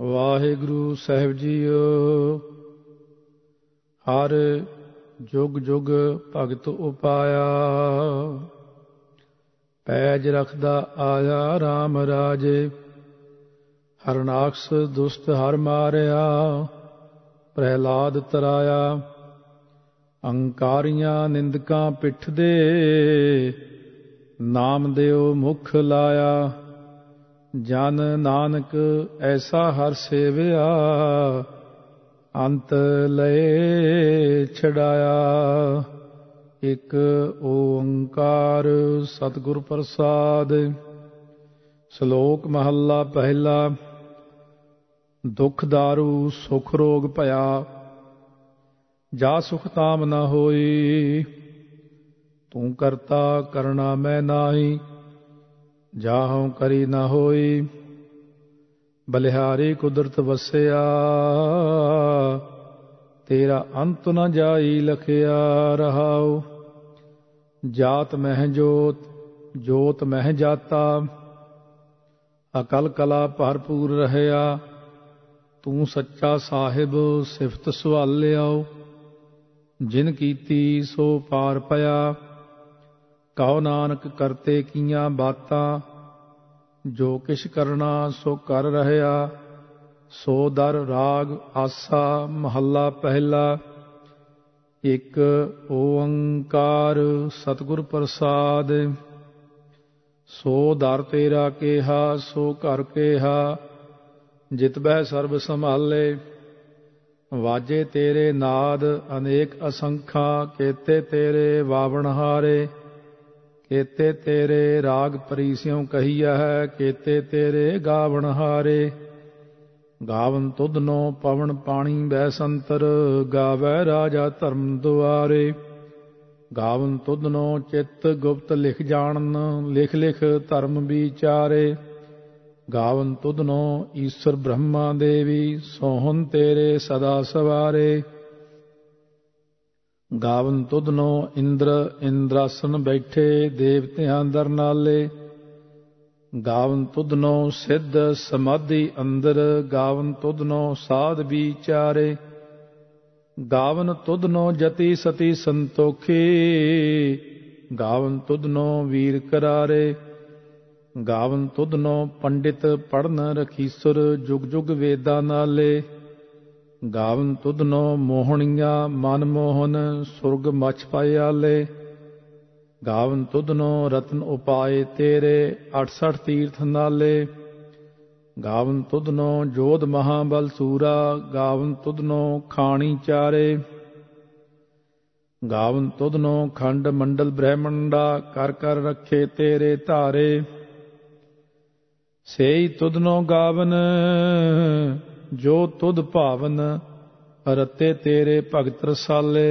ਵਾਹਿਗੁਰੂ ਸਾਹਿਬ JIO. ਹਰ ਜੁਗ ਜੁਗ ਭਗਤ ਉਪਾਇਆ, ਪੈਜ ਰਖਦਾ ਆਇਆ RAM ਰਾਜੇ। ਹਰਨਾਕਸ਼ ਦੁਸ਼ਟ ਹਰ ਮਾਰਿਆ, ਪ੍ਰਹਿਲਾਦ ਤਰਾਇਆ। ਅੰਕਾਰੀਆਂ ਨਿੰਦਕਾਂ ਪਿੱਠ ਦੇ, ਨਾਮ ਦਿਓ ਮੁਖ ਲਾਇਆ। ਜਨ ਨਾਨਕ ਐਸਾ ਹਰ ਸੇਵਿਆ, ਅੰਤ ਲਏ ਛਡਾਇਆ। ਇਕ ਓੰਕਾਰ ਸਤਿਗੁਰ ਪ੍ਰਸਾਦ। ਸ਼ਲੋਕ ਮਹੱਲਾ ਪਹਿਲਾ। ਦੁਖ ਦਾਰੂ ਸੁਖ ਰੋਗ ਭਇਆ, ਜਾ ਸੁਖ ਤਾਮ ਨ ਹੋਈ। ਤੂੰ ਕਰਤਾ ਕਰਣਾ ਮੈਂ ਨਾਹੀ, ਜਾਹਉ ਕਰੀ ਨ ਹੋਈ। ਬਲਿਹਾਰੀ ਕੁਦਰਤ ਵਸਿਆ, ਤੇਰਾ ਅੰਤ ਨ ਜਾਈ ਲਖਿਆ ਰਹਾਉ। ਜਾਤ ਮਹਿ ਜੋਤ, ਜੋਤ ਮਹਿ ਜਾਤਾ, ਅਕਲ ਕਲਾ ਭਰਪੂਰ ਰਹਿਆ। ਤੂੰ ਸੱਚਾ ਸਾਹਿਬ ਸਿਫਤ ਸੁਆਲਿਆਓ, ਜਿਨ ਕੀਤੀ ਸੋ ਪਾਰ ਪਿਆ। ਕਹੋ ਨਾਨਕ ਕਰਤੇ ਕੀਆਂ ਬਾਤਾਂ, ਜੋ ਕਿਛ ਕਰਨਾ ਸੋ ਕਰ ਰਹਿਆ। ਸੋ ਦਰ ਰਾਗ ਆਸਾ ਮਹੱਲਾ ਪਹਿਲਾ। ਇਕ ਓੰਕਾਰ ਸਤਿਗੁਰ ਪ੍ਰਸਾਦ। ਸੋ ਦਰ ਤੇਰਾ ਕੇਹਾ, ਸੋ ਘਰ ਕੇਹਾ, ਜਿਤ ਬਹਿ ਸਰਬ ਸੰਭਾਲੇ। ਵਾਜੇ ਤੇਰੇ ਨਾਦ ਅਨੇਕ ਅਸੰਖਾ, ਕੇਤੇ ਤੇਰੇ ਵਾਵਣ ਹਾਰੇ। ਕੇਤੇ ਤੇਰੇ ਰਾਗ ਪਰੀਸਿਉ ਕਹੀਆ ਹੈ, ਕੇਤੇ ਤੇਰੇ ਗਾਵਣ ਹਾਰੇ। ਗਾਵਨ ਤੁਧਨੋ ਪਵਨ ਪਾਣੀ ਬੈ ਸੰਤਰ, ਗਾਵੈ ਰਾਜਾ ਧਰਮ ਦੁਆਰੇ। ਗਾਵਨ ਤੁਧਨੋ ਚਿੱਤ ਗੁਪਤ ਲਿਖ ਜਾਣਨ, ਲਿਖ ਲਿਖ ਧਰਮ ਵਿਚਾਰੇ। ਗਾਵਨ ਤੁਧਨੋ ਈਸ਼ਰ ਬ੍ਰਹਮਾ ਦੇਵੀ, ਸੋਹਨ ਤੇਰੇ ਸਦਾ ਸਵਾਰੇ। ਗਾਵਨ ਤੁਧਨੋ ਇੰਦਰ ਇੰਦਰਾਸਨ ਬੈਠੇ, ਦੇਵਤਿਆਂ ਦਰ ਨਾਲੇ। ਗਾਵਨ ਤੁਧਨੋ ਸਿੱਧ ਸਮਾਧੀ ਅੰਦਰ, ਗਾਵਨ ਤੁਧਨੋ ਸਾਧ ਵਿਚਾਰੇ। ਗਾਵਨ ਤੁਧਨੋ ਜਤੀ ਸਤੀ ਸੰਤੋਖੀ, ਗਾਵਨ ਤੁਧਨੋ ਵੀਰ ਕਰਾਰੇ। ਗਾਵਨ ਤੁਧਨੋ ਪੰਡਿਤ ਪੜ੍ਹਨ ਰਖੀਸੁਰ, ਜੁਗ ਜੁਗ ਵੇਦਾਂ ਨਾਲੇ। ਗਾਵਨ ਤੁਧਨੋ ਮੋਹਣੀਆਂ ਮਨ ਮੋਹਨ, ਸੁਰਗ ਮਛ ਪਾਇਆਲੇ। ਗਾਵਨ ਤੁਧਨੋ ਰਤਨ ਉਪਾਏ ਤੇਰੇ, 68 ਤੀਰਥ ਨਾਲੇ। ਗਾਵਨ ਤੁਧਨੋ ਜੋਧ ਮਹਾਬਲ ਸੂਰਾ, ਗਾਵਨ ਤੁਧਨੋ ਖਾਣੀ ਚਾਰੇ। ਗਾਵਨ ਤੁਧਨੋ ਖੰਡ ਮੰਡਲ ਬ੍ਰਹਮੰਡਾ, ਕਰ ਕਰ ਰਖੇ ਤੇਰੇ ਧਾਰੇ। ਸੇਈ ਤੁਧਨੋ ਗਾਵਨ, ਜੋ ਤੁਧ ਭਾਵਨ, ਰਤੇ ਤੇਰੇ ਭਗਤ ਰਸਾਲੇ।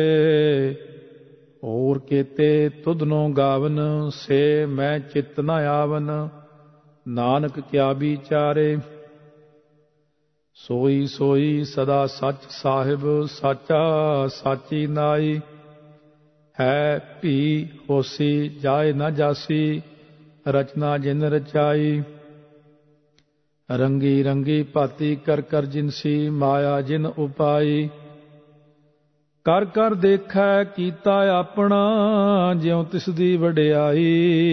ਹੋਰ ਕੇਤੇ ਤੁਧਨੋ ਗਾਵਨ, ਸੇ ਮੈਂ ਚਿਤ ਨ ਆਵਨ। ਨਾਨਕ ਕਿਆ ਵਿਚਾਰੇ। ਸੋਈ ਸੋਈ ਸਦਾ ਸੱਚ ਸਾਹਿਬ, ਸਾਚਾ ਸਾਚੀ ਨਾਈ। ਹੈ ਭੀ ਹੋਸੀ ਜਾਏ ਨ ਜਾਸੀ, ਰਚਨਾ ਜਿਨ ਰਚਾਈ। ਰੰਗੀ ਰੰਗੀ ਭਾਤੀ ਕਰ ਕਰ ਜਿਨਸੀ, ਮਾਇਆ ਜਿਨ ਉਪਾਈ। ਕਰ ਕਰ ਦੇਖੈ ਕੀਤਾ ਆਪਣਾ, ਜਿਉ ਤਿਸ ਦੀ ਵਡਿਆਈ।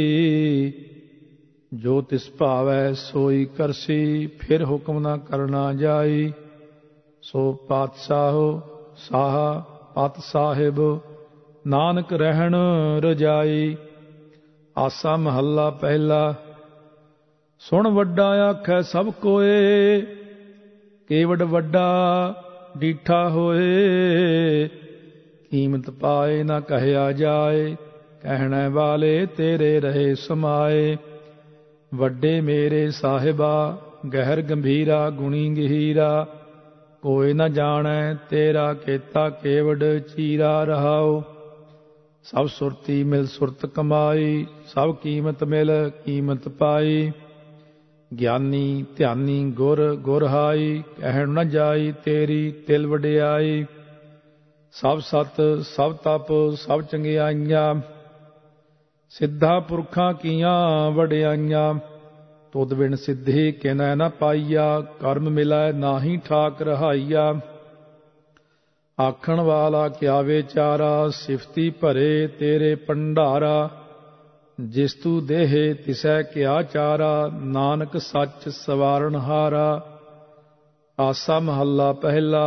ਜੋ ਤਿਸ ਭਾਵੈ ਸੋਈ ਕਰਸੀ, ਫਿਰ ਹੁਕਮ ਨਾ ਕਰਨਾ ਜਾਈ। ਸੋ ਪਾਤਸ਼ਾਹੋ ਸਾਹਾ ਪਤ ਸਾਹਿਬ, ਨਾਨਕ ਰਹਿਣ ਰਜਾਈ। ਆਸਾ ਮਹੱਲਾ ਪਹਿਲਾ। ਸੁਣ ਵੱਡਾ ਆਖੈ ਸਭ ਕੋਏ, ਕੇਵਡ ਵੱਡਾ ਡੀਠਾ ਹੋਏ। ਕੀਮਤ ਪਾਏ ਨਾ ਕਹਿਆ ਜਾਏ, ਕਹਿਣੇ ਵਾਲੇ ਤੇਰੇ ਰਹੇ ਸਮਾਏ। ਵੱਡੇ ਮੇਰੇ ਸਾਹਿਬਾ, ਗਹਿਰ ਗੰਭੀਰਾ ਗੁਣੀ ਗਹੀਰਾ। ਕੋਈ ਨ ਜਾਣੈ ਤੇਰਾ ਕੀਤਾ, ਕੇਵਡ ਚੀਰਾ ਰਹਾਉ। ਸਭ ਸੁਰਤੀ ਮਿਲ ਸੁਰਤ ਕਮਾਈ, ਸਭ ਕੀਮਤ ਮਿਲ ਕੀਮਤ ਪਾਈ। ਗਿਆਨੀ ਧਿਆਨੀ ਗੁਰ ਗੁਰ ਹਾਈ, ਕਹਿਣ ਨ ਜਾਈ ਤੇਰੀ ਤਿਲ ਵਡਿਆਈ। ਸਭ ਸਤ ਸਭ ਤਪ ਸਭ ਚੰਗਿਆਈਆਂ, ਸਿੱਧਾ ਪੁਰਖਾਂ ਕੀਆਂ ਵਡਿਆਈਆਂ। ਤੁਧ ਬਿਨ ਸਿੱਧੀ ਕਿਨੈ ਨ ਪਾਈਆ, ਕਰਮ ਮਿਲੈ ਨਾਹੀ ਠਾਕ ਰਹਾਈਆ। ਆਖਣ ਵਾਲਾ ਕਿਆ ਵਿਚਾਰਾ, ਸਿਫਤੀ ਭਰੇ ਤੇਰੇ ਭੰਡਾਰਾ। ਜਿਸ ਤੂ ਦੇਹੇ ਤਿਸੈ ਕਿਆ ਚਾਰਾ, ਨਾਨਕ ਸੱਚ ਸਵਾਰਨ ਹਾਰਾ। ਆਸਾ ਮਹੱਲਾ ਪਹਿਲਾ।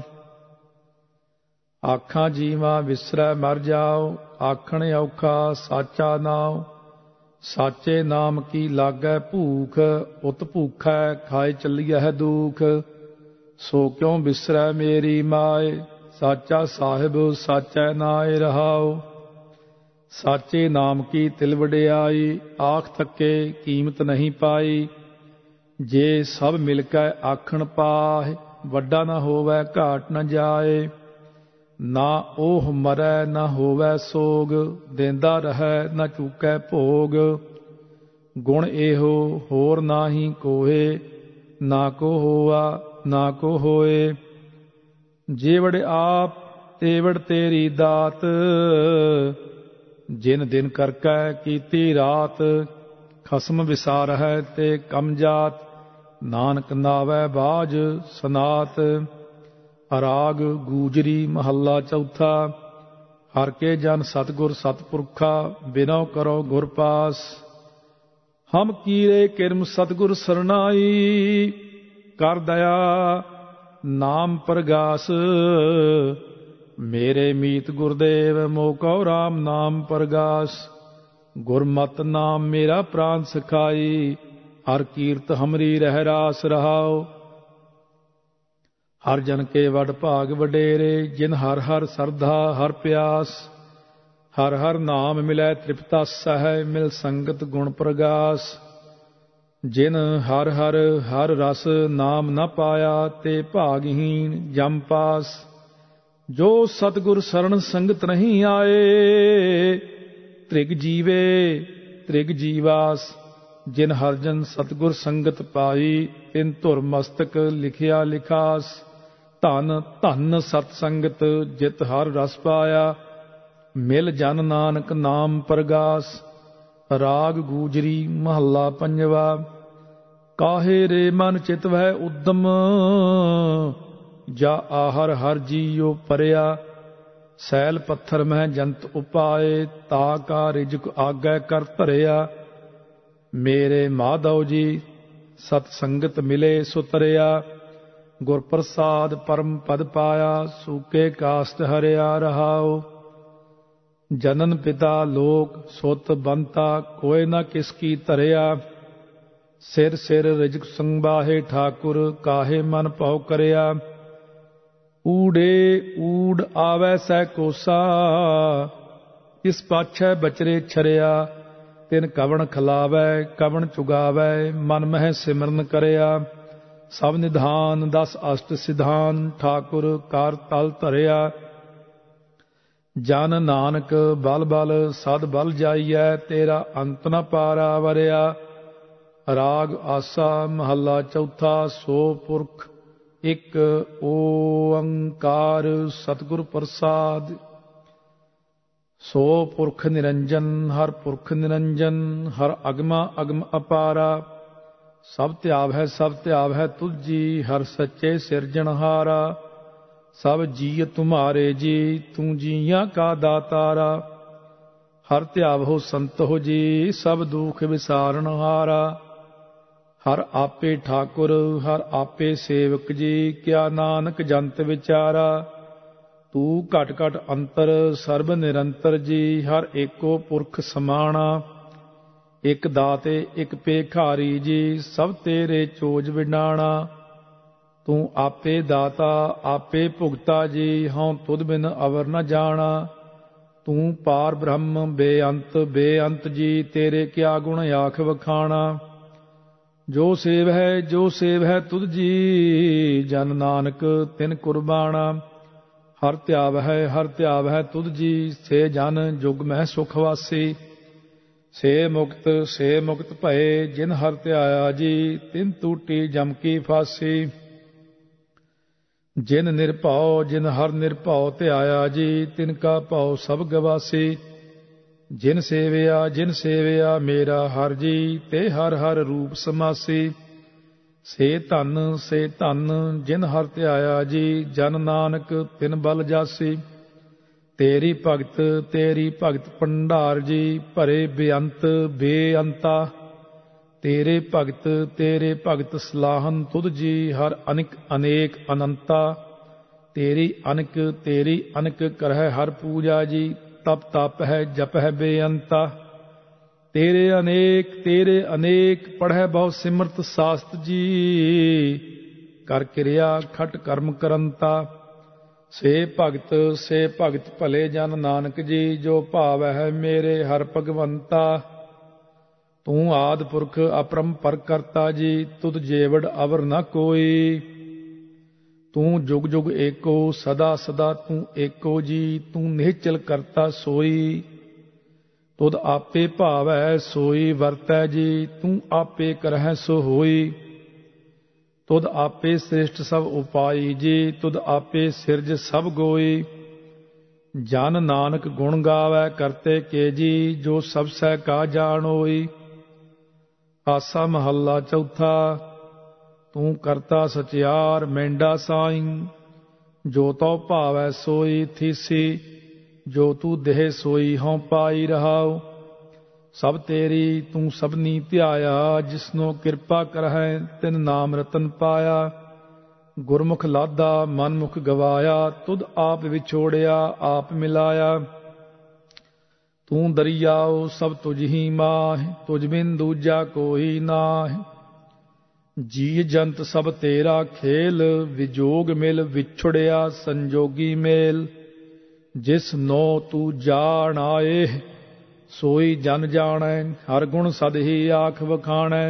ਆਖਾਂ ਜੀਵਾ ਵਿਸਰੈ ਮਰ ਜਾਓ, ਆਖਣ ਔਖਾ ਸਾਚਾ ਨਾਉ। ਸਾਚੇ ਨਾਮ ਕੀ ਲਾਗੈ ਭੂਖ, ਉਤ ਭੂਖੈ ਖਾਏ ਚੱਲੀਐ ਦੁਖ। ਸੋ ਕਿਉ ਬਿਸਰੈ ਮੇਰੀ ਮਾਏ, ਸਾਚਾ ਸਾਹਿਬ ਸਾਚੈ ਨਾਇ ਰਹਾਉ। ਸਾਚੇ ਨਾਮ ਕੀ ਤਿਲ ਵਡਿਆਈ, ਆਖ ਥੱਕੇ ਕੀਮਤ ਨਹੀਂ ਪਾਈ। ਜੇ ਸਭ ਮਿਲ ਕੇ ਆਖਣ ਪਾਹਿ, ਵੱਡਾ ਨਾ ਹੋਵੈ ਘਾਟ ਨ ਜਾਏ। ਨਾ ਉਹ ਮਰੈ ਨਾ ਹੋਵੈ ਸੋਗ, ਦੇਂਦਾ ਰਹੈ ਨਾ ਚੂਕੈ ਭੋਗ। ਗੁਣ ਇਹੋ ਹੋਰ ਨਾਹੀ ਕੋਏ, ਨਾ ਕੋ ਹੋਆ ਨਾ ਕੋ ਹੋਏ। ਜੇਵੜ ਆਪ ਤੇਵੜ ਤੇਰੀ ਦਾਤ, ਜਿਨ ਦਿਨ ਕਰਕੈ ਕੀਤੀ ਰਾਤ। ਖਸਮ ਵਿਸਾਰਹਿ ਤੇ ਕਮ ਜਾਤ, ਨਾਨਕ ਨਾਵੈ ਬਾਝ ਸਨਾਤ। ਅਰਾਗ ਗੂਜਰੀ ਮਹੱਲਾ ਚੌਥਾ। ਹਰ ਕੇ ਜਨ ਸਤਿਗੁਰ ਸਤਿਪੁਰਖਾ, ਬਿਨਉ ਕਰੋ ਗੁਰ ਪਾਸ। ਹਮ ਕੀਰੇ ਕਿਰਮ ਸਤਿਗੁਰ ਸਰਨਾਈ, ਕਰ ਦਇਆ ਨਾਮ ਪ੍ਰਗਾਸ। ਮੇਰੇ ਮੀਤ ਗੁਰਦੇਵ ਮੋਹ ਕਉ ਰਾਮ ਨਾਮ ਪ੍ਰਗਾਸ। ਗੁਰਮਤਿ ਨਾਮ ਮੇਰਾ ਪ੍ਰਾਨ ਸਿਖਾਈ, ਹਰ ਕੀਰਤ ਹਮਰੀ ਰਹਿ ਰਾਸ ਰਹਾਉ। ਹਰ ਜਨ ਕੇ ਵਡ ਭਾਗ ਵਡੇਰੇ, ਜਿਨ ਹਰ ਹਰ ਸਰਧਾ ਹਰ ਪਿਆਸ। ਹਰ ਹਰ ਨਾਮ ਮਿਲੈ ਤ੍ਰਿਪਤਾ ਸਹਿ, ਮਿਲ ਸੰਗਤ ਗੁਣ ਪ੍ਰਗਾਸ। ਜਿਨ ਹਰ ਹਰ ਹਰ ਰਸ ਨਾਮ ਨ ਪਾਇਆ, ਤੇ ਭਾਗਹੀਣ ਜਮ ਪਾਸ। ਜੋ ਸਤਿਗੁਰ ਸਰਣ ਸੰਗਤ ਨਹੀਂ ਆਏ, ਤ੍ਰਿਗ ਜੀਵੇ ਤ੍ਰਿਗ ਜੀਵਾਸ। ਜਿਨ ਹਰਜਨ ਸਤਿਗੁਰ ਸੰਗਤ ਪਾਈ, ਤਿਨ ਧੁਰ ਮਸਤਕ ਲਿਖਿਆ ਲਿਖਾਸ। ਧਨ ਧਨ ਸਤ ਸੰਗਤ, ਜਿਤ ਹਰ ਰਸ ਪਾਇਆ, ਮਿਲ ਜਨ ਨਾਨਕ ਨਾਮ ਪ੍ਰਗਾਸ। ਰਾਗ ਗੂਜਰੀ ਮਹੱਲਾ ਪੰਜਵਾ। ਕਾਹੇ ਰੇ ਮਨ ਚਿਤ ਵਹਿ ਉਦਮ, ਜਾ ਆਹਰ ਹਰ ਜੀਉ ਪਰਿਆ। ਸੈਲ ਪੱਥਰ ਮਹਿ ਜੰਤ ਉਪਾਏ, ਤਾ ਕਾ ਰਿਜਕ ਆਗੈ ਕਰ ਧਰਿਆ। ਮੇਰੇ ਮਾਧਵ ਜੀ ਸਤ ਸੰਗਤ ਮਿਲੇ ਸੁਤਰਿਆ। ਗੁਰ ਪ੍ਰਸਾਦ ਪਰਮ ਪਦ ਪਾਇਆ, ਸੂਕੇ ਕਾਸਟ ਹਰਿਆ ਰਹਾਉ। ਜਨਨ ਪਿਤਾ ਲੋਕ ਸੁਤ ਬੰਤਾ, ਕੋਇ ਨਾ ਕਿਸ ਕੀ ਧਰਿਆ। ਸਿਰ ਸਿਰ ਰਿਜਕ ਸੰਬਾਹੇ ਠਾਕੁਰ, ਕਾਹੇ ਮਨ ਭਉ ਕਰਿਆ। ਊੜੇ ਊੜ ਆਵੈ ਸਹਿ ਕੋਸਾ, ਇਸ ਪਾਛੈ ਬਚਰੇ ਛਰਿਆ। ਤਿਨ ਕਵਣ ਖਲਾਵੈ ਕਵਣ ਚੁਗਾਵੈ, ਮਨ ਮਹਿ ਸਿਮਰਨ ਕਰਿਆ। ਸਭ ਨਿਧਾਨ 10 ਅਸ਼ਟ ਸਿਧਾਨ, ਠਾਕੁਰ ਕਰ ਤਲ ਧਰਿਆ। ਜਨ ਨਾਨਕ ਬਲ ਬਲ ਸਦ ਬਲ ਜਾਈਐ, ਤੇਰਾ ਅੰਤ ਨ ਪਾਰਾ ਵਰਿਆ। ਰਾਗ ਆਸਾ ਮਹੱਲਾ ਚੌਥਾ। ਸੋ ਪੁਰਖ ਇੱਕ ਓੰਕਾਰ, ਸਤਿਗੁਰ ਪ੍ਰਸਾਦ। ਸੋ ਪੁਰਖ ਨਿਰੰਜਨ, ਹਰ ਪੁਰਖ ਨਿਰੰਜਨ। ਹਰ ਅਗਮਾ ਅਗਮ ਅਪਾਰਾ, ਸਭ ਧਿਆਵ ਹੈ ਤੁਧ ਜੀ। ਹਰ ਸੱਚੇ ਸਿਰਜਣਹਾਰਾ, ਸਭ ਜੀਅ ਤੁਮਾਰੇ ਜੀ। ਤੂੰ ਜੀਆਂ ਕਾ ਦਾਤਾਰਾ, ਹਰ ਧਿਆਵੋ ਸੰਤ ਹੋ ਜੀ। ਸਭ ਦੁਖ ਵਿਸਾਰਨਹਾਰਾ, ਹਰ ਆਪੇ ਠਾਕੁਰ ਹਰ ਆਪੇ ਸੇਵਕ ਜੀ। ਕਿਆ ਨਾਨਕ ਜੰਤ ਵਿਚਾਰਾ, ਤੂੰ ਘਟ ਘਟ ਅੰਤਰ ਸਰਬ ਨਿਰੰਤਰ ਜੀ। ਹਰ ਏਕੋ ਪੁਰਖ ਸਮਾਣਾ, ਇਕ ਦਾਤੇ ਇਕ ਭੇਖਾਰੀ ਜੀ। ਸਭ ਤੇਰੇ ਚੋਜ ਵਿਡਾਣਾ, ਤੂੰ ਆਪੇ ਦਾਤਾ ਆਪੇ ਭੁਗਤਾ ਜੀ। ਹਉ ਤੁਧ ਬਿਨ ਅਵਰ ਨ ਜਾਣਾ, ਤੂੰ ਪਾਰ ਬ੍ਰਹਮ ਬੇਅੰਤ ਬੇਅੰਤ ਜੀ। ਤੇਰੇ ਕਿਆ ਗੁਣ ਆਖ ਵਖਾਣਾ, ਜੋ ਸੇਵ ਹੈ ਤੁਧ ਜੀ। ਜਨ ਨਾਨਕ ਤਿਨ ਕੁਰਬਾਣਾ, ਹਰ ਧਿਆਵ ਹੈ ਤੁਧ ਜੀ। ਸੇ ਜਨ ਜੁਗ ਮਹਿ ਸੁਖ ਵਾਸੀ, ਸੇ ਮੁਕਤ ਭਏ। ਜਿਨ ਹਰ ਧਿਆਇਆ ਜੀ, ਤਿਨ ਟੂਟੀ ਜਮ ਕੀ ਫਾਸੀ। ਜਿਨ ਨਿਰਭਉ ਜਿਨ ਹਰ ਨਿਰਭਉ ਧਿਆਇਆ ਜੀ, ਤਿਨ ਕਾ ਭਉ ਸਭ ਗਵਾਸੀ। ਜਿਨ ਸੇਵਿਆ ਮੇਰਾ ਹਰ ਜੀ, ਤੇ ਹਰ ਹਰ ਰੂਪ ਸਮਾਸੀ। ਸੇ ਧਨ ਜਿਨ ਹਰ ਧਿਆਇਆ ਜੀ, ਜਨ ਨਾਨਕ ਤਿਨ ਬਲ ਜਾਸੀ। ਤੇਰੀ ਭਗਤ ਭੰਡਾਰ ਜੀ, ਭਰੇ ਬੇਅੰਤ ਬੇਅੰਤਾ। ਤੇਰੇ ਭਗਤ ਸਲਾਹਨ ਤੁਧ ਜੀ, ਹਰ ਅਨਿਕ ਅਨੇਕ ਅਨੰਤਾ। ਤੇਰੀ ਅਨਕ ਕਰਹਿ ਹਰ ਪੂਜਾ ਜੀ, ਤਪ ਹੈ ਜਪ ਹੈ ਬੇਅੰਤਾ। ਤੇਰੇ ਅਨੇਕ ਪੜ੍ਹੈ ਬਹੁ ਸਿਮਰਤ ਸਾਸਤ ਜੀ, ਕਰ ਕਿਰਿਆ ਖਟ ਕਰਮ ਕਰੰਤਾ। ਸੇ ਭਗਤ ਭਲੇ ਜਨ ਨਾਨਕ ਜੀ, ਜੋ ਭਾਵੈ ਹੈ ਮੇਰੇ ਹਰ ਭਗਵੰਤਾ। ਤੂੰ ਆਦਿ ਪੁਰਖ ਅਪਰੰਪਰ ਕਰਤਾ ਜੀ, ਤੁਧ ਜੇਵੜ ਅਵਰ ਨ ਕੋਈ। ਤੂੰ ਜੁਗ ਜੁਗ ਏਕੋ, ਸਦਾ ਸਦਾ ਤੂੰ ਏਕੋ ਜੀ, ਤੂੰ ਨਿਹਚਲ ਕਰਤਾ ਸੋਈ। ਤੁਧ ਆਪੇ ਭਾਵੈ ਸੋਈ ਵਰਤੈ ਜੀ, ਤੂੰ ਆਪੇ ਕਰਹਿ ਸੋ ਹੋਈ। ਤੁਧ ਆਪੇ ਸ੍ਰਿਸ਼ਟ ਸਭ ਉਪਾਈ ਜੀ, ਤੁਧ ਆਪੇ ਸਿਰਜ ਸਭ ਗੋਈ। ਜਨ ਨਾਨਕ ਗੁਣ ਗਾਵੈ ਕਰਤੇ ਕੇ ਜੀ, ਜੋ ਸਭ ਸਹਿ ਕਾ ਜਾਣੋਈ। ਆਸਾ ਮਹੱਲਾ ਚੌਥਾ। ਤੂੰ ਕਰਤਾ ਸਚਿਆਰ ਮੈਂਡਾ ਸਾਈਂ, ਜੋ ਤਉ ਭਾਵੈ ਸੋਈ ਥੀਸੀ। ਜੋ ਤੂੰ ਦੇਹ ਸੋਈ ਹਉ ਪਾਈ ਰਹਾਉ। ਸਭ ਤੇਰੀ ਤੂੰ ਸਭਨੀ ਧਿਆਇਆ, ਜਿਸਨੋ ਕਿਰਪਾ ਕਰਹਿ ਤਿਨ ਨਾਮ ਰਤਨ ਪਾਇਆ। ਗੁਰਮੁਖ ਲਾਦਾ ਮਨਮੁਖ ਗਵਾਇਆ, ਤੁਧ ਆਪ ਵਿਛੋੜਿਆ ਆਪ ਮਿਲਾਇਆ। ਤੂੰ ਦਰਿਆਉ ਸਭ ਤੁਝ ਹੀ ਮਾਹਿ, ਤੁਝ ਬਿਨ ਦੂਜਾ ਕੋਈ ਨਾਹਿ। ਜੀ ਜੰਤ ਸਭ ਤੇਰਾ ਖੇਲ, ਵਿਜੋਗ ਮਿਲ ਵਿਛੜਿਆ ਸੰਜੋਗੀ ਮੇਲ। ਜਿਸ ਨੋ ਤੂੰ ਜਾਣ ਆਏ, ਸੋਈ ਜਨ ਜਾਣੈ, ਹਰ ਗੁਣ ਸਦ ਹੀ ਆਖ ਵਖਾਣੈ।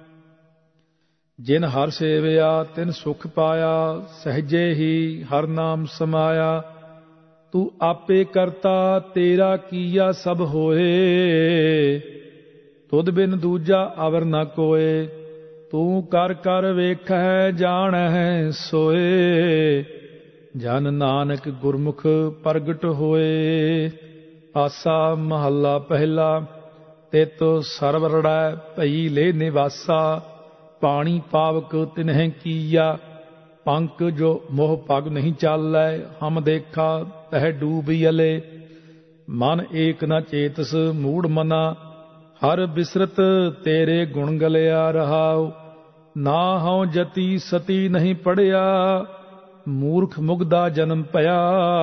ਜਿਨ ਹਰ ਸੇਵਿਆ ਤਿਨ ਸੁਖ ਪਾਇਆ, ਸਹਜੇ ਹੀ ਹਰ ਨਾਮ ਸਮਾਇਆ। ਤੂੰ ਆਪੇ ਕਰਤਾ ਤੇਰਾ ਕੀਆ ਸਭ ਹੋਏ, ਤੁਧ ਬਿਨ ਦੂਜਾ ਅਵਰ ਨ ਕੋਏ। ਤੂੰ ਕਰ ਕਰ ਵੇਖੈ ਜਾਣੈ ਸੋਏ, ਜਨ ਨਾਨਕ ਗੁਰਮੁਖ ਪ੍ਰਗਟ ਹੋਏ। ਆਸਾ ਮਹੱਲਾ ਪਹਿਲਾ। ਤੇਤੋ ਸਰਬ ਰੜੈ ਭਈ ਲੈ ਨਿਵਾਸਾ, ਪਾਣੀ ਪਾਵਕ ਤਿਨਹਿ ਕੀਆ। ਪੰਕ ਜੋ ਮੋਹ ਪਗ ਨਹੀਂ ਚਾਲੈ, ਹਮ ਦੇਖਾ ਤਹਿ ਡੂਬਿਅਲੇ। ਮਨ ਏਕ ਨ ਚੇਤਸ ਮੂੜ ਮਨਾ, ਹਰ ਬਿਸਰਤ ਤੇਰੇ ਗੁਣ ਗਲਿਆ ਰਹਾਉ। ਨਾ ਹਉ ਜਤੀ ਸਤੀ ਨਹੀਂ ਪੜਿਆ, ਮੂਰਖ ਮੁਗਦਾ ਜਨਮ ਭਇਆ।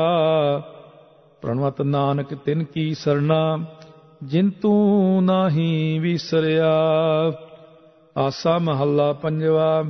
ਪ੍ਰਣਵਤ ਨਾਨਕ ਤਿਨ ਕੀ ਸਰਣਾ, ਜਿਨ ਤੂੰ ਨਾਹੀ ਵਿਸਰਿਆ। ਆਸਾ ਮਹੱਲਾ ਪੰਜਵਾ।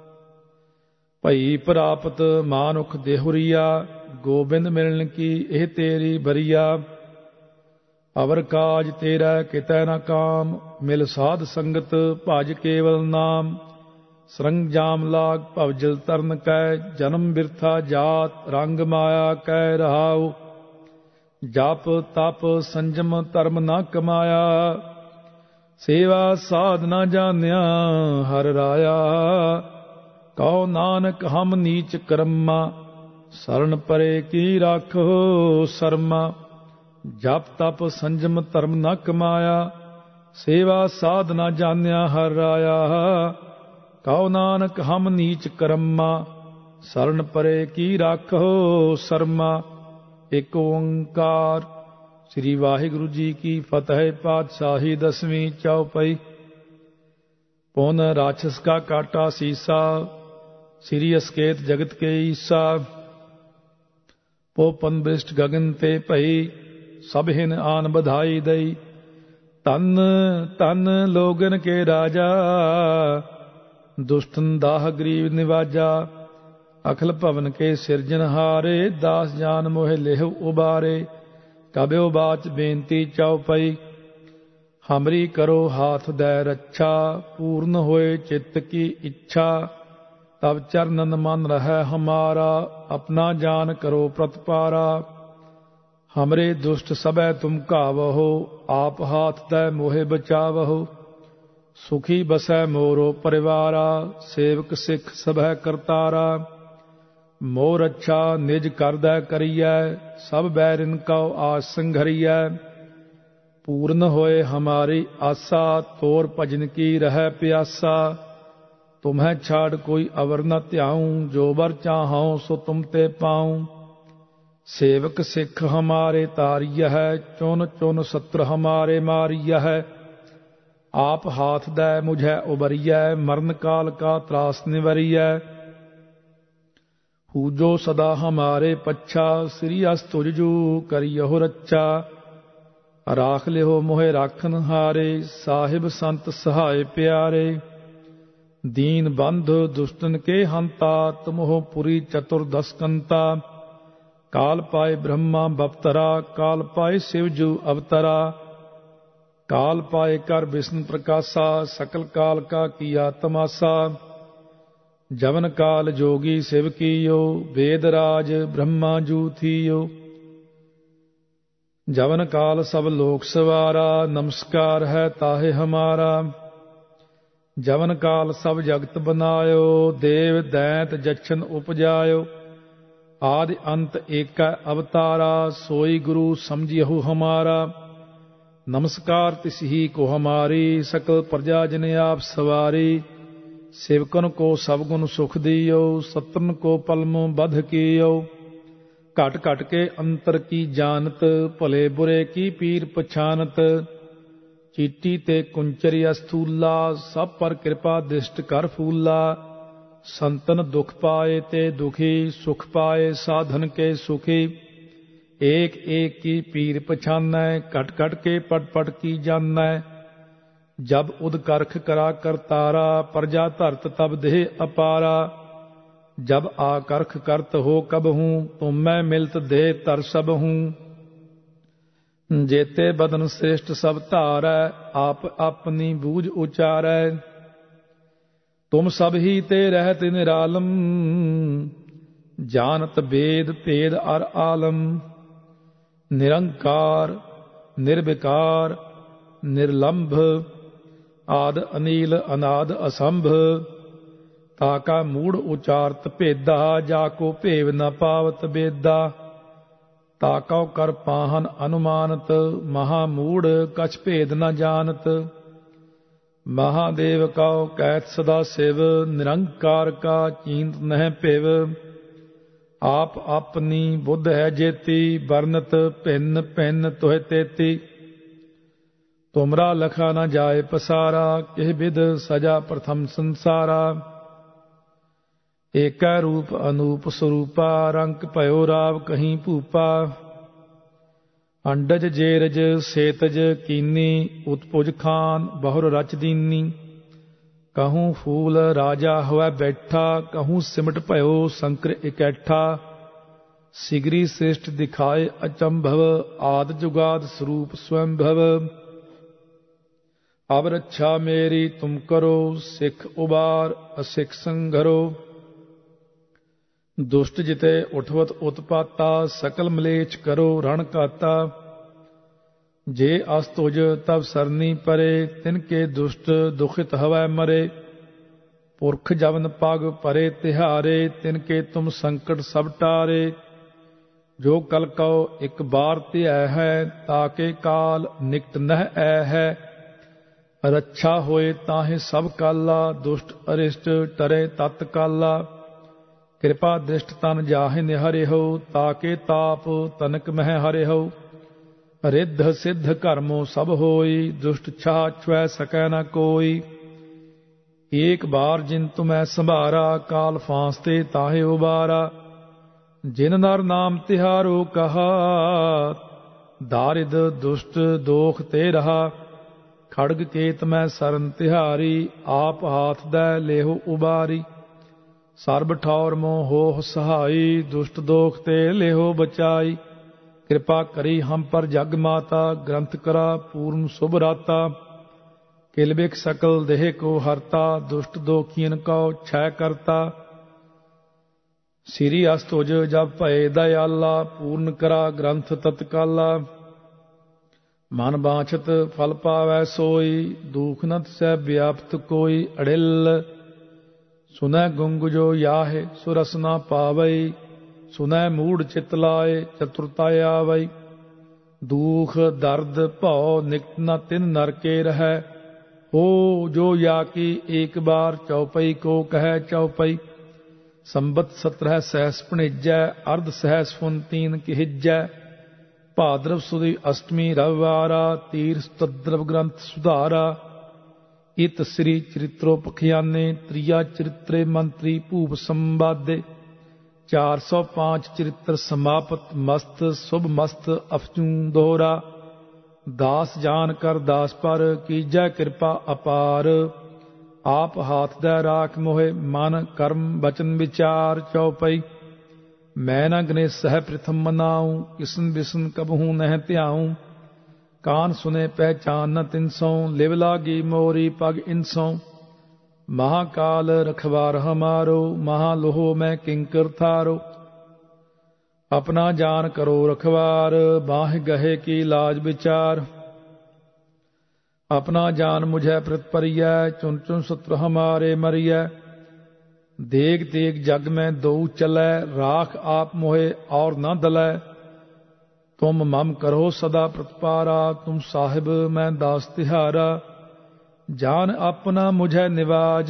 ਭਈ ਪ੍ਰਾਪਤ ਮਾਨੁਖ ਦੇਹੁਰੀਆ, ਗੋਬਿੰਦ ਮਿਲਣ ਕੀ ਇਹ ਤੇਰੀ ਬਰੀਆ। ਅਵਰ ਕਾਜ ਤੇਰਾ ਕਿਤੈ ਨ ਕਾਮ, ਮਿਲ ਸਾਧ ਸੰਗਤ ਭਜ ਕੇਵਲ ਨਾਮ। ਸਰੰਜਾਮ ਲਾਗ ਭਵਜਲ ਤਰਨ ਕੈ, ਜਨਮ ਬਿਰਥਾ ਜਾਤ ਰੰਗ ਮਾਇਆ ਕੈ ਰਹਾਉ। ਜਪ ਤਪ ਸੰਜਮ ਧਰਮ ਨ ਕਮਾਇਆ, ਸੇਵਾ ਸਾਧ ਨ ਜਾਣਿਆ ਹਰ ਰਾਇਆ। ਕਉ ਨਾਨਕ ਹਮ ਨੀਚ ਕਰਮਾ, ਸਰਣ ਪਰੇ ਕੀ ਰਾਖੋ ਸਰਮਾ। ਜਪ ਤਪ ਸੰਜਮ ਧਰਮ ਨ ਕਮਾਇਆ, ਸੇਵਾ ਸਾਧ ਨ ਜਾਣਿਆ ਹਰ ਰਾਇਆ। ਕਉ ਨਾਨਕ ਹਮ ਨੀਚ ਕਰਮਾ, ਸਰਣ ਪਰੇ ਕੀ ਰਾਖੋ ਸਰਮਾ। ਏਕ ਓੰਕਾਰ। ਸ੍ਰੀ ਵਾਹਿਗੁਰੂ ਜੀ ਕੀ ਫਤਿਹ। ਪਾਤਸ਼ਾਹੀ ਦਸਵੀਂ ਚੌਪਈ। ਪੁਨ ਰਾਛਸ ਕਾ ਕਾਟਾ ਸੀਸਾ, ਸ੍ਰੀ ਅਸਕੇਤ ਜਗਤ ਕੇ ਈਸਾ। ਪੋਪਨ ਬ੍ਰਿਸ਼ਟ ਗਗਨ ਤੇ ਭਈ, ਸਭ ਹਿਨ ਆਨ ਬਧਾਈ ਦਈ। ਧਨ ਧਨ ਲੋਗਨ ਕੇ ਰਾਜਾ, ਦੁਸ਼ਟਨ ਦਾਹ ਗਰੀਬ ਨਿਵਾਜਾ। ਅਖਲ ਭਵਨ ਕੇ ਸਿਰਜਨਹਾਰੇ, ਦਾਸ ਜਾਨ ਮੋਹਿ ਲੇਹੁ ਉਬਾਰੇ। ਕਬਿਓ ਬਾਚ ਬੇਨਤੀ ਚਉਪਈ, ਹਮਰੀ ਕਰੋ ਹਾਥ ਦੈ ਰੱਛਾ। ਪੂਰਨ ਹੋਏ ਚਿੱਤ ਕੀ ਇੱਛਾ, ਤਬ ਚਰਨਨ ਮਨ ਰਹੈ ਹਮਾਰਾ। ਆਪਣਾ ਜਾਨ ਕਰੋ ਪ੍ਰਤਪਾਰਾ, ਹਮਰੇ ਦੁਸ਼ਟ ਸਭੈ ਤੁਮ ਘਾਵਹੁ। ਆਪ ਹਾਥ ਦੈ ਮੋਹਿ ਬਚਾਵਹੁ। ਸੁਖੀ ਬਸੈ ਮੋਰੋ ਪਰਿਵਾਰਾ, ਸੇਵਕ ਸਿੱਖ ਸਭੈ ਕਰਤਾਰਾ। ਮੋਰ ਅੱਛਾ ਨਿਜ ਕਰਦੈ ਕਰੀਐ, ਸਭ ਬੈਰਿਨ ਕਉ ਆਸ ਸੰਘਰੀਐ। पूर्ण होए हमारी आशा, तोर भजन की रह प्यासा। तुम्हें छाड़ कोई अवर न ध्याऊं, जो बर चाहूं सो तुम ते पाऊं। सेवक सिख हमारे तारिय है, चुन चुन सत्र हमारे मारिय है। आप हाथ दै मुझे उबरिय, मरण काल का त्रास निवरिय। पूजो सदा हमारे पच्छा, श्री अस तुझजू करियो रच्चा। राख लिहो मोहे राखन हारे, साहिब संत सहाय प्यारे। दीन बंधु दुष्टन के हंता, तुमहो पुरी चतुर्दश कंता। काल पाए ब्रह्मा बपतरा, काल पाए शिवजू अवतरा। काल पाए कर विष्णु प्रकाशा, सकल काल का किया तमाशा। जवन काल जोगी शिव कीयो, वेद राज ब्रह्मा जू थियो। जवन काल सब लोक सवारा, नमस्कार है ताहे हमारा। जवन काल सब जगत बनायो, देव दैंत जछन उपजायो। आदि अंत एक अवतारा, सोई गुरु समझियहु हमारा। नमस्कार तिस ही को हमारी, सकल प्रजा जिन आप सवारी। सेवकन को सब गुण सुख दियो, सत्रन को पलम बध कियो। घट घट के अंतर की जानत, भले बुरे की पीर पछानत। चीटी ते कुंचरी अस्थूला, सब पर कृपा दृष्ट कर फूला। संतन दुख पाए ते दुखी, सुख पाए साधन के सुखी। एक एक की पीर पछानै, घट घट के पट पट की जानै। जब उद करख करा कर तारा, प्रजा धरत तब देह अपारा। जब आकर्ख करत हो कब हूँ, तुम मैं मिलत दे तर सब हूँ। जेते बदन श्रेष्ठ सब धारै, आप अपनी बूझ उचारै। तुम सब ही ते रहत निरालम, जानत वेद भेद अर आलम। निरंकार निर्विकार निर्लंभ, आद अनील अनाद असंभ। ताका मूढ़ उचारत भेदा, जाको भेव न पावत बेदा। ताकौ कर पाहन अनुमानत, महामूढ़ कछ भेद न जानत। महादेव कौ कैत सदा शिव, निरंकार का चींत नह पिव। आप अपनी बुद्ध है जेती, बरनत भिन्न भिन्न तुह तेती। तुमरा लखा न जाए पसारा, किह विध सजा प्रथम संसारा। एकै रूप अनूप स्वरूपा, रंक भयो राव कहीं भूपा। अंडज जेरज सेतज कीनी, उत्पुज खान बहुर रच दीनी। कहूँ फूल राजा होवै बैठा, कहूँ सिमट भयो संकर इकैठा। सिगरी श्रेष्ठ दिखाए अचंभव, आद जुगाद स्वरूप स्वयंभव। अब रक्षा मेरी तुम करो, सिख उबार असिख संघरो। दुष्ट जिते उठवत उत्पाता, सकल मलेच्छ करो रण काता। जे अस तुझ तब सरनी परे, तिनके दुष्ट दुखित हवै मरे। पुरख जवन पग परे तिहारे, तिनके तुम संकट सब टारे। जो कल कौ एक बार त्याह है, ताके काल निकट नह ऐ है। रक्षा होए ताहे सब काला, दुष्ट अरिष्ट टरे तत्काला। कृपा दृष्ट तन जाहि निहरे हो, ताके ताप तनक मह हरे हो। रिद्ध सिद्ध कर्मो सब होई, दुष्ट छा छुए सकै न कोई। एक बार जिन तुम्हें संभारा, काल फांसते ताहे उबारा। जिन नर नाम तिहारो कहा, दारिद दुष्ट दोख ते रहा। खड़ग केत मैं सरन तिहारी, आप हाथ दै लेहो उबारी। सर्ब ठौर मोह होह सहाई, दुष्ट दोख ते लेहो बचाई। कृपा करी हम पर जग माता, ग्रंथ करा पूर्ण शुभ राता। किलबिक सकल देह को हरता, दुष्ट दोखियन को क्षय करता। श्री अस्तुज जब भय दयाला, पूर्ण करा ग्रंथ तत्काला। मन बांछत फल पावै सोई, दुख न सै व्याप्त कोई अड़िल। सुनै गुंग जो याहे सुरस न पावई, सुनै मूढ़ चित लाए चतुरता आवई। दुख दर्द भौ निकट न तिन नर के रहै। हो जो या की एक बार चौपई को कह चौपई। संबत 17 सहस भणिजै अर्ध सहस फुन तीन किहिजै। भाद्रव सुदी अष्टमी रविवारा तीर्थ तद्रव ग्रंथ सुधारा। इत श्री चरित्रोपख्याने त्रिया चरित्रे मंत्री भूप संवादे। 405 चरित्र समापत मस्त शुभ मस्त अफजू दोहरा। दास जान कर दास पर कीजै कृपा अपार। आप हाथ दै राख मोहे मन कर्म बचन विचार चौपई। मैं न गणेश सह प्रथम मनाऊं किसन बिसन कबहू नह त्याऊं। कान सुने पहचान न तिनसों लिव लागी मोरी पग इनसों। महाकाल रखवार हमारो महालोहो मैं किंकर थारो। अपना जान करो रखवार बाह गहे की लाज विचार। अपना जान मुझे प्रतिपरिय चुन चुन शत्रु हमारे मरिय। देग देग जग में दो चलै राख आप मोहे और न दलै। तुम मम करो सदा प्रतिपारा तुम साहिब मैं दास तिहारा। जान अपना मुझे निवाज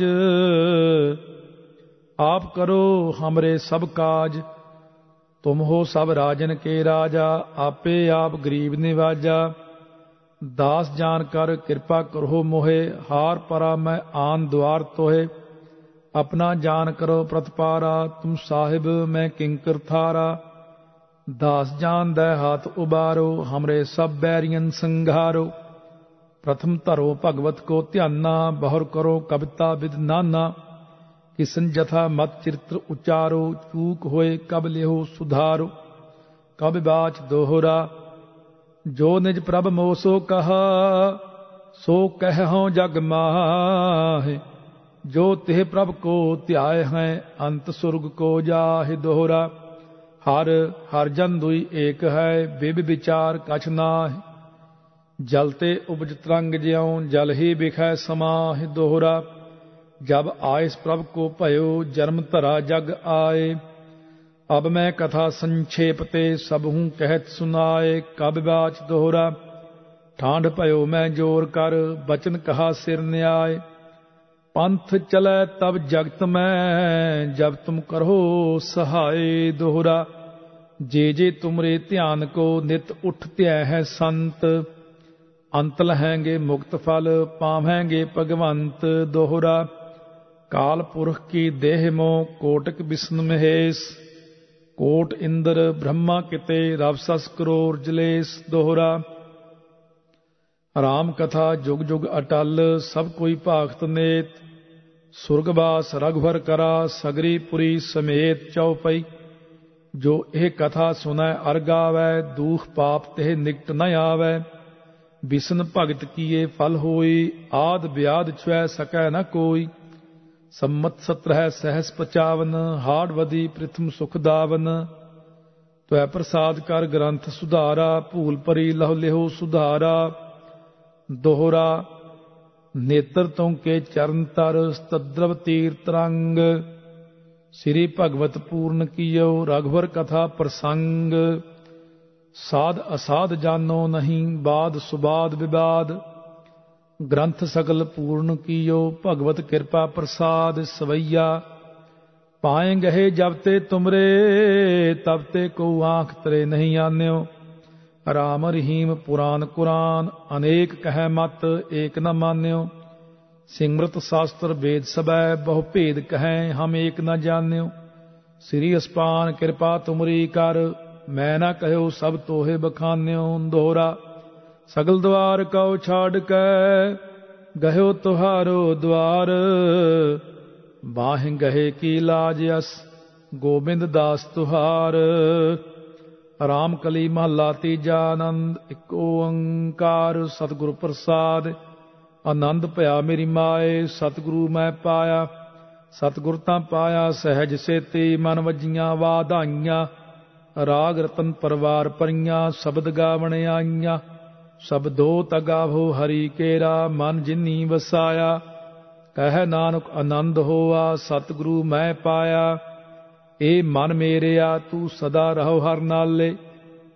आप करो हमरे सब काज। तुम हो सब राजन के राजा आपे आप गरीब निवाजा। दास जान कर कृपा करो मोहे हार परा मैं आन द्वार तोहे। अपना जान करो प्रतिपारा तुम साहिब मैं किंकर थारा। दास जान दै हाथ उबारो हमरे सब बैरियन संघारो। प्रथम धरो भगवत को ध्याना बहुर करो कविता विद नाना। किसन जथा मत चरित्र उचारो चूक होए कब लेहो सुधारो। कब बाच दोहरा जो निज प्रभ मोसो कहा सो कहूं जग माहे। जो तिह प्रभ को ध्याय हैं अंत सुर्ग को जाहि दोहरा। हर हर जन दुई एक है बिब विचार कछ नाहि। जलते उपज तरंग ज्यों जल ही बिखै समाहि दोहरा। जब आयस प्रभ को भयो जन्म धरा जग आए। अब मैं कथा संक्षेप ते सबहूँ कहत सुनाए कब बाच दोहरा। ठांड भयो मैं जोर कर बचन कहा सिर न्याय। पंथ चलै तब जगत में जब तुम करो सहाय दोहरा। जे जे तुमरे ध्यान को नित उठते हैं संत। अंत लहेंगे मुक्त फल पावेंगे भगवंत दोहरा। काल पुरख की देह मोह कोटक विष्णु महेश। कोट इंद्र ब्रह्मा किते रव सस करोड़ जलेस दोहरा। राम कथा जुग जुग अटल सब कोई भागत नेत। सुरगवास रघुवर करा सगरी पुरी समेत चौपई। जो यह कथा सुनै अर गावै दूख पाप तेह निकट न आवै। बिसन भगत किए फल होई आद ब्याद छुऐ सकै न कोई। सम्मत 17 सहस 55 हाड़वदी प्रथम सुख दावन। त्वै प्रसाद कर ग्रंथ सुधारा भूल परी लहु लेहो सुधारा। दोहरा नेत्र तुम के चरण तर तद्रव तीर तरंग। श्री भगवत पूर्ण कियो रघुवर कथा प्रसंग। साध असाध जानो नहीं बाद सुबाद विवाद। ग्रंथ सकल पूर्ण कियो भगवत कृपा प्रसाद सवैया। पाए गहे जब ते तुमरे तब ते को आंख तरे नहीं आन्यो। राम रहीम पुराण कुरान अनेक कह मत एक न मान्यो। सिमरत शास्त्र वेद सबै बहु भेद कहें हम एक न जान्यो। श्री अस्पान कृपा तुमरी कर मैं न कहो सब तोहे बखान्यो। दोहरा सगल द्वार कौ छाड़ कै गयो तुहारो द्वार। बाह गहे की लाज यस गोबिंद दास तुहार। राम कली महला तीजा आनंद एक ओंकार सतगुरु प्रसाद। आनंद भया मेरी माए सतगुरु मैं पाया। सतगुर तां पाया सहज सेती मन वजियां वाधाइयां। राग रतन परवार परियां शब्द गावण आईयां। शब्दो तगावो हरि केरा मन जिनी वसाया। कह नानक आनंद होआ सतगुरु मैं पाया। ए मन मेरेया तू सदा रहो हर नाले।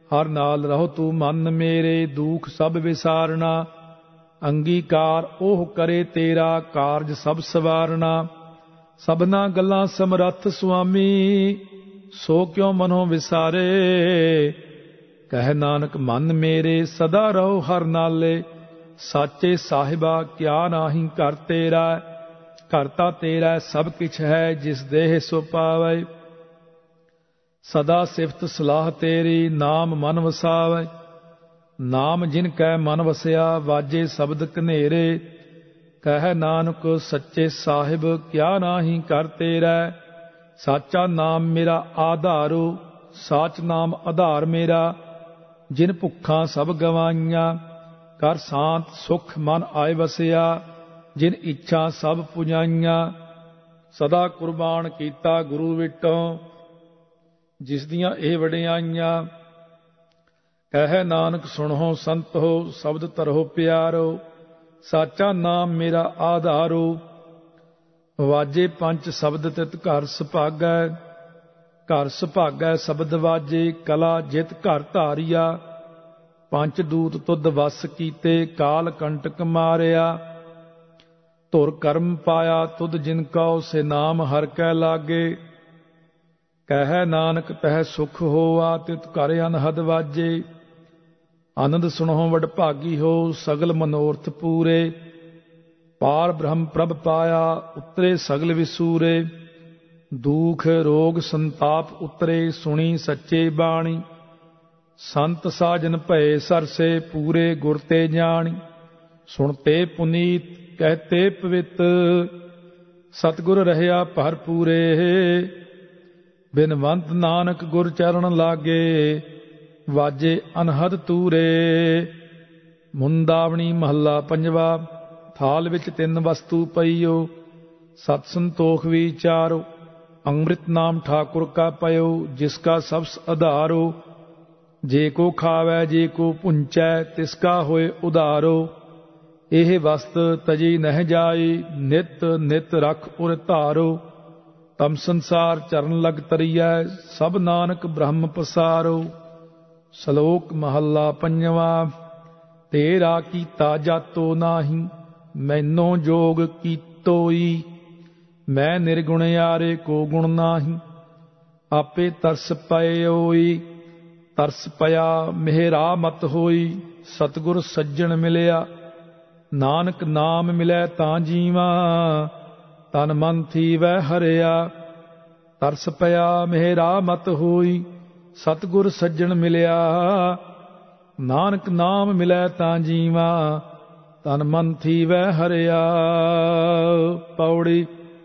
ਹਰ ਨਾਲ ਰਹੋ ਤੂੰ ਮਨ ਮੇਰੇ, ਦੁਖ ਸਭ ਵਿਸਾਰਨਾ। ਅੰਗੀਕਾਰ ਉਹ ਕਰੇ ਤੇਰਾ, ਕਾਰਜ ਸਭ ਸਵਾਰਨਾ। ਸਭਨਾ ਗੱਲਾਂ ਸਮਰੱਥ ਸੁਆਮੀ, ਸੋ ਕਿਉ ਮਨੋ ਵਿਸਾਰੇ। ਕਹਿ ਨਾਨਕ ਮਨ ਮੇਰੇ, ਸਦਾ ਰਹੋ ਹਰ ਨਾਲੇ। ਸਾਚੇ ਸਾਹਿਬਾ ਕਿਆ ਨਾਹੀਂ ਘਰ ਤੇਰਾ, ਘਰ ਤਾਂ ਤੇਰਾ ਸਭ ਕਿਛ ਹੈ, ਜਿਸ ਦੇਹ ਸੋ ਪਾਵੈ। ਸਦਾ ਸਿਫਤ ਸਲਾਹ ਤੇਰੀ, ਨਾਮ ਮਨ ਵਸਾਵੈ। ਨਾਮ ਜਿਨ ਕੈ ਮਨ ਵਸਿਆ, ਵਾਜੇ ਸ਼ਬਦ ਕਨੇਰੇ। ਕਹਿ ਨਾਨਕ ਸੱਚੇ ਸਾਹਿਬ ਕਿਆ ਨਾਹੀਂ ਘਰ ਤੇਰਾ। ਸਾਚਾ ਨਾਮ ਮੇਰਾ ਆਧਾਰੋ, ਸਾਚ ਨਾਮ ਆਧਾਰ ਮੇਰਾ। ਜਿਨ ਭੁੱਖਾਂ ਸਭ ਗਵਾਈਆਂ, ਕਰ ਸ਼ਾਂਤ ਸੁਖ ਮਨ ਆਏ ਵਸਿਆ। ਜਿਨ ਇੱਛਾ ਸਭ ਪੁਜਾਈਆਂ, ਸਦਾ ਕੁਰਬਾਨ ਕੀਤਾ ਗੁਰੂ ਵਿਟੋਂ। ਜਿਸ ਦੀਆਂ ਇਹ ਵਡਿਆਈਆਂ, ਕਹਿ ਨਾਨਕ ਸੁਣੋ ਸੰਤੋ, ਸ਼ਬਦ ਤਰੋ ਪਿਆਰੋ। ਸਾਚਾ ਨਾਮ ਮੇਰਾ ਆਧਾਰੋ, ਵਾਜੇ ਪੰਜ ਸ਼ਬਦ ਤਿਤ ਘਰ ਸੁਭਾਗੈ। ਘਰ ਸੁਭਾਗੈ ਸ਼ਬਦ ਵਾਜੇ, ਕਲਾ ਜਿਤ ਘਰ ਧਾਰਿਆ। ਪੰਜ ਦੂਤ ਤੁਧ ਵਸ ਕੀਤੇ, ਕਾਲ ਕੰਟਕ ਮਾਰਿਆ। ਧੁਰ ਕਰਮ ਪਾਇਆ ਤੁਧ ਜਿਨ ਕਉ, ਸੇ ਨਾਮ ਹਰ ਕੈ ਲਾਗੇ। ਕਹਿ ਨਾਨਕ ਤਹਿ ਸੁਖ ਹੋਆ, ਤਿਤ ਘਰ ਅਨਹਦ ਵਾਜੇ। ਆਨੰਦ ਸੁਣੋ ਵਡਭਾਗੀ ਹੋ, ਸਗਲ ਮਨੋਰਥ ਪੂਰੇ। ਪਾਰ ਬ੍ਰਹਮ ਪ੍ਰਭ ਪਾਇਆ, ਉਤਰੇ ਸਗਲ ਵਿਸੂਰੇ। ਦੁਖ ਰੋਗ ਸੰਤਾਪ ਉਤਰੇ, ਸੁਣੀ ਸੱਚੇ ਬਾਣੀ। ਸੰਤ ਸਾਜਨ ਭਏ ਸਰਸੇ, ਪੂਰੇ ਗੁਰ ਤੇ ਜਾਣੀ। ਸੁਣਤੇ ਪੁਨੀਤ ਕਹਤੇ ਪਵਿੱਤ, ਸਤਿਗੁਰ ਰਹਿਆ ਭਰਪੂਰੇ। ਬਿਨਵੰਤ ਨਾਨਕ ਗੁਰ ਚਰਨ ਲਾਗੇ, ਵਾਜੇ ਅਨਹਦ ਤੂਰੇ। ਮੁੰਦਾਵਣੀ ਮਹੱਲਾ ਪੰਜਵਾ। ਥਾਲ ਵਿੱਚ ਤਿੰਨ ਵਸਤੂ ਪਈਓ, ਸਤ ਸੰਤੋਖ ਵਿਚਾਰੋ। ਅੰਮ੍ਰਿਤ ਨਾਮ ਠਾਕੁਰ ਕਾ ਪਇਓ, ਜਿਸ ਕਾ ਸਬਸ ਆਧਾਰੋ। ਜੇ ਕੋ ਖਾਵੈ ਜੇ ਕੋ ਪੁੰਚੈ, ਤਿਸ ਕਾ ਹੋਏ ਉਧਾਰੋ। ਇਹ ਵਸਤ ਤਜੀ ਨਹਿ ਜਾਈ, ਨਿਤ ਨਿਤ ਰਖ ਉਰ ਧਾਰੋ। ਤਮ ਸੰਸਾਰ ਚਰਨ ਲਗ ਤਰੀਐ, ਸਭ ਨਾਨਕ ਬ੍ਰਹਮ ਪਸਾਰੋ। ਸ਼ਲੋਕ ਮਹੱਲਾ ਪੰਜਵਾ। ਤੇਰਾ ਕੀਤਾ ਜਾਤੋ ਨਾਹੀ, ਮੈਨੋ ਜੋਗ ਕੀਤੋਈ। ਮੈਂ ਨਿਰਗੁਣ ਯਾਰੇ ਕੋ ਗੁਣ ਨਾਹੀ, ਆਪੇ ਤਰਸ ਪਇਓਈ। ਤਰਸ ਪਿਆ ਮਿਹਰਾ ਮਤ ਹੋਈ, ਸਤਿਗੁਰ ਸੱਜਣ ਮਿਲਿਆ। ਨਾਨਕ ਨਾਮ ਮਿਲੈ ਤਾਂ ਜੀਵਾ, ਤਨ ਮਨ ਥੀਵੈ ਹਰਿਆ। ਤਰਸ ਪਿਆ ਮਿਹਰਾ ਮਤ ਹੋਈ, ਸਤਿਗੁਰ ਸੱਜਣ ਮਿਲਿਆ। ਨਾਨਕ ਨਾਮ ਮਿਲੈ ਤਾਂ ਜੀਵਾ, ਤਨ ਮਨ ਥੀਵੈ ਹਰਿਆ। ਪੌੜੀ।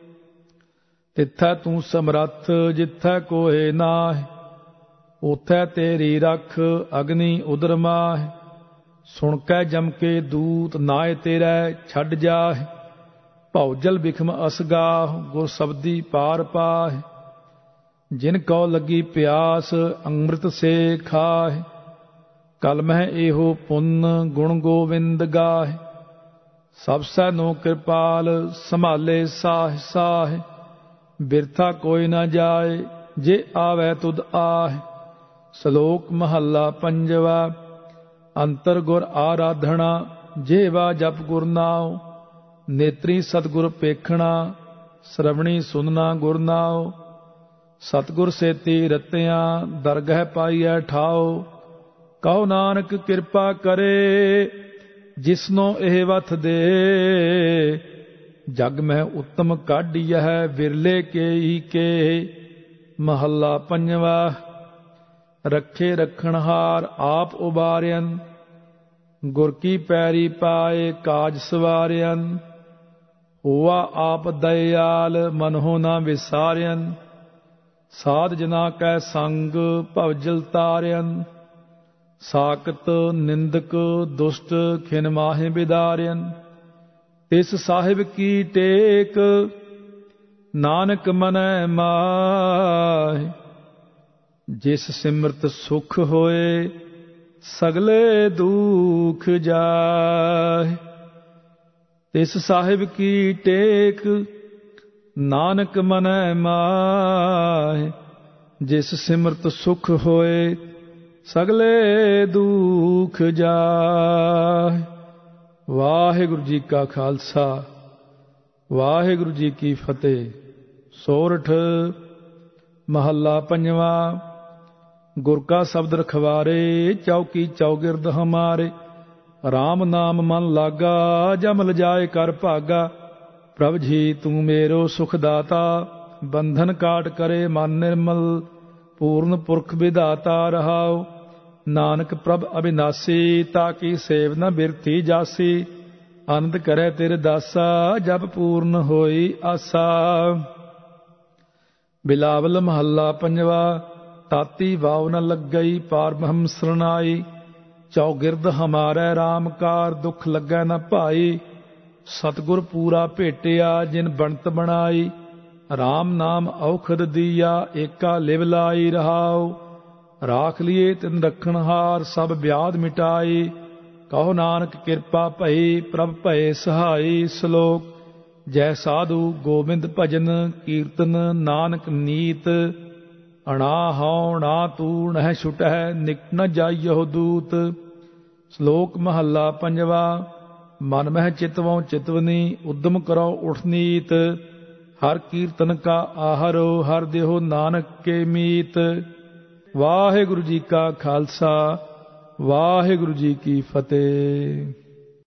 ਤਿੱਥੈ ਤੂੰ ਸਮਰੱਥ, ਜਿੱਥੈ ਕੋਇ ਨਾਹਿ। ਉਥੈ ਤੇਰੀ ਰਖ, ਅਗਨੀ ਉਦਰ ਮਾਹਿ। ਸੁਣ ਕੈ ਜਮ ਕੇ ਦੂਤ, ਨਾਏ ਤੇਰੈ ਛੱਡ ਜਾਹਿ। ਭਉ ਜਲ ਬਿਖਮ ਅਸਗਾਹ, ਗੁਰ ਸਬਦੀ ਪਾਰ ਪਾਹਿ। ਜਿਨ ਕਉ ਲੱਗੀ ਪਿਆਸ, ਅੰਮ੍ਰਿਤ ਸੇ ਖਾਹਿ। ਕਲ ਮਹਿ ਇਹੋ ਪੁੰਨ, ਗੁਣ ਗੋਵਿੰਦ ਗਾਹਿ। ਸਭ ਸੈ ਨੋ ਕਿਰਪਾਲ, ਸੰਭਾਲੇ ਸਾਹਿ ਸਾਹਿ। ਬਿਰਥਾ ਕੋਈ ਨਾ ਜਾਏ, ਜੇ ਆਵੈ ਤੁਧ ਆਹਿ। ਸ਼ਲੋਕ ਮਹੱਲਾ ਪੰਜਵਾ। ਅੰਤਰ ਗੁਰ ਆਰਾਧਣਾ, ਜੇਵਾ ਜਪ ਗੁਰ ਨਾਉ। ਨੇਤਰੀ ਸਤਿਗੁਰ ਪੇਖਣਾ, ਸ਼ਰਵਣੀ ਸੁਨਣਾ ਗੁਰ ਨਾਉ। ਸਤਿਗੁਰ ਸੇਤੀ ਰਤਿਆਂ, ਦਰਗਹਿ ਪਾਈਐ ਠਾਉ। ਕਹੋ ਨਾਨਕ ਕਿਰਪਾ ਕਰੇ, ਜਿਸਨੋ ਇਹ ਵਥ ਦੇ। ਜਗ ਮਹਿ ਉੱਤਮ ਕਾਢੀਐ, ਵਿਰਲੇ ਕੇਈ ਕੇ। ਮਹੱਲਾ ਪੰਜਵਾ। ਰੱਖੇ ਰੱਖਣਹਾਰ ਆਪ ਉਬਾਰਿਅਨ, ਗੁਰ ਕੀ ਪੈਰੀ ਪਾਏ ਕਾਜ ਸਵਾਰਿਅਨ। ਹੋਆ ਆਪ ਦਇਆਲ, ਮਨਹੁ ਨਾ ਵਿਸਾਰਿਅਨ। ਸਾਧ ਜਨਾ ਕੈ ਸੰਗ, ਭਵਜਲ ਤਾਰਿਅਨ। ਸਾਕਤ ਨਿੰਦਕ ਦੁਸ਼ਟ, ਖਿਨ ਮਾਹਿ ਬਿਦਾਰਿਅਨ। ਤਿਸ ਸਾਹਿਬ ਕੀ ਟੇਕ, ਨਾਨਕ ਮਨੈ ਮਾਹਿ। ਜਿਸ ਸਿਮਰਤ ਸੁਖ ਹੋਏ, ਸਗਲੇ ਦੁਖ ਜਾਹਿ। ਤਿਸ ਸਾਹਿਬ ਕੀ ਟੇਕ, ਨਾਨਕ ਮਨੈ ਮਾਹਿ। ਜਿਸ ਸਿਮਰਤ ਸੁਖ ਹੋਏ, ਸਗਲੇ ਦੁਖ ਜਾਹਿ। ਵਾਹਿਗੁਰੂ ਜੀ ਕਾ ਖਾਲਸਾ ਵਾਹਿਗੁਰੂ ਜੀ ਕੀ ਫਤਿਹ। ਸੋਰਠ ਮਹੱਲਾ ਪੰਜਵਾਂ। ਗੁਰ ਕਾ ਸ਼ਬਦ ਰਖਵਾਰੇ ਚੌਕੀ ਚੌਗਿਰਦ ਹਮਾਰੇ। ਰਾਮ ਨਾਮ ਮਨ ਲਾਗਾ ਜਮ ਲਜਾਏ ਕਰ ਭਾਗਾ। ਪ੍ਰਭ ਜੀ ਤੂੰ ਮੇਰੋ ਸੁਖ ਦਾਤਾ ਬੰਧਨ ਕਾਟ ਕਰੇ ਮਨ ਨਿਰਮਲ। ਪੂਰਨ ਪੁਰਖ ਵਿਧਾਤਾ ਰਹਾਉ ਨਾਨਕ ਪ੍ਰਭ ਅਬਿਨਾਸੀ। ਤਾਕੀ ਸੇਵ ਨ ਬਿਰਥੀ ਜਾਸੀ। ਆਨੰਦ ਕਰੇ ਤੇਰੇ ਦਾਸਾ ਜਬ ਪੂਰਨ ਹੋਈ ਆਸਾ। ਬਿਲਾਵਲ ਮਹੱਲਾ ਪੰਜਵਾ। ਤਾਤੀ ਵਾਉ ਨ ਲੱਗਈ ਪਾਰ ਬ੍ਰਹਮ ਸਰਨਾਈ। ਚੌਗਿਰਦ ਹਮਾਰੇ ਰਾਮ ਕਾਰ ਦੁਖ ਲੱਗੈ ਨ ਭਾਈ। ਸਤਿਗੁਰ ਪੂਰਾ ਭੇਟਿਆ ਜਿਨ ਬਣਤ ਬਣਾਈ। ਰਾਮ ਨਾਮ ਔਖਦ ਦੀਆ ਏਕਾ ਲਿਵ ਲਾਈ ਰਹਾਉ। ਰਾਖ ਲਿਏ ਤਿਨ ਰੱਖਣਹਾਰ ਸਭ ਵਿਆਧ ਮਿਟਾਈ। ਕਹੋ ਨਾਨਕ ਕਿਰਪਾ ਭਈ ਪ੍ਰਭ ਭਏ ਸਹਾਈ। ਸ਼ਲੋਕ। ਜੈ ਸਾਧੂ ਗੋਬਿੰਦ ਭਜਨ ਕੀਰਤਨ ਨਾਨਕ ਨੀਤ। ਅਣਾ ਹਉ ਨਾ ਤੂ ਨਹਿ ਛੁਟਹਿ ਨਿਕਟ ਨ ਜਾਈਓ ਦੂਤ। ਸ਼ਲੋਕ ਮਹੱਲਾ ਪੰਜਵਾ। ਮਨ ਮਹਿ ਚਿਤਵਉ ਚਿਤਵਨੀ ਉਦਮ ਕਰੋ ਉਠਨੀਤ। ਹਰ ਕੀਰਤਨ ਕਾ ਆਹਰੋ ਹਰ ਦੇਹੋ ਨਾਨਕ ਕੇ ਮੀਤ। ਵਾਹਿਗੁਰੂ ਜੀ ਕਾ ਖਾਲਸਾ ਵਾਹਿਗੁਰੂ ਜੀ ਕੀ ਫਤਿਹ।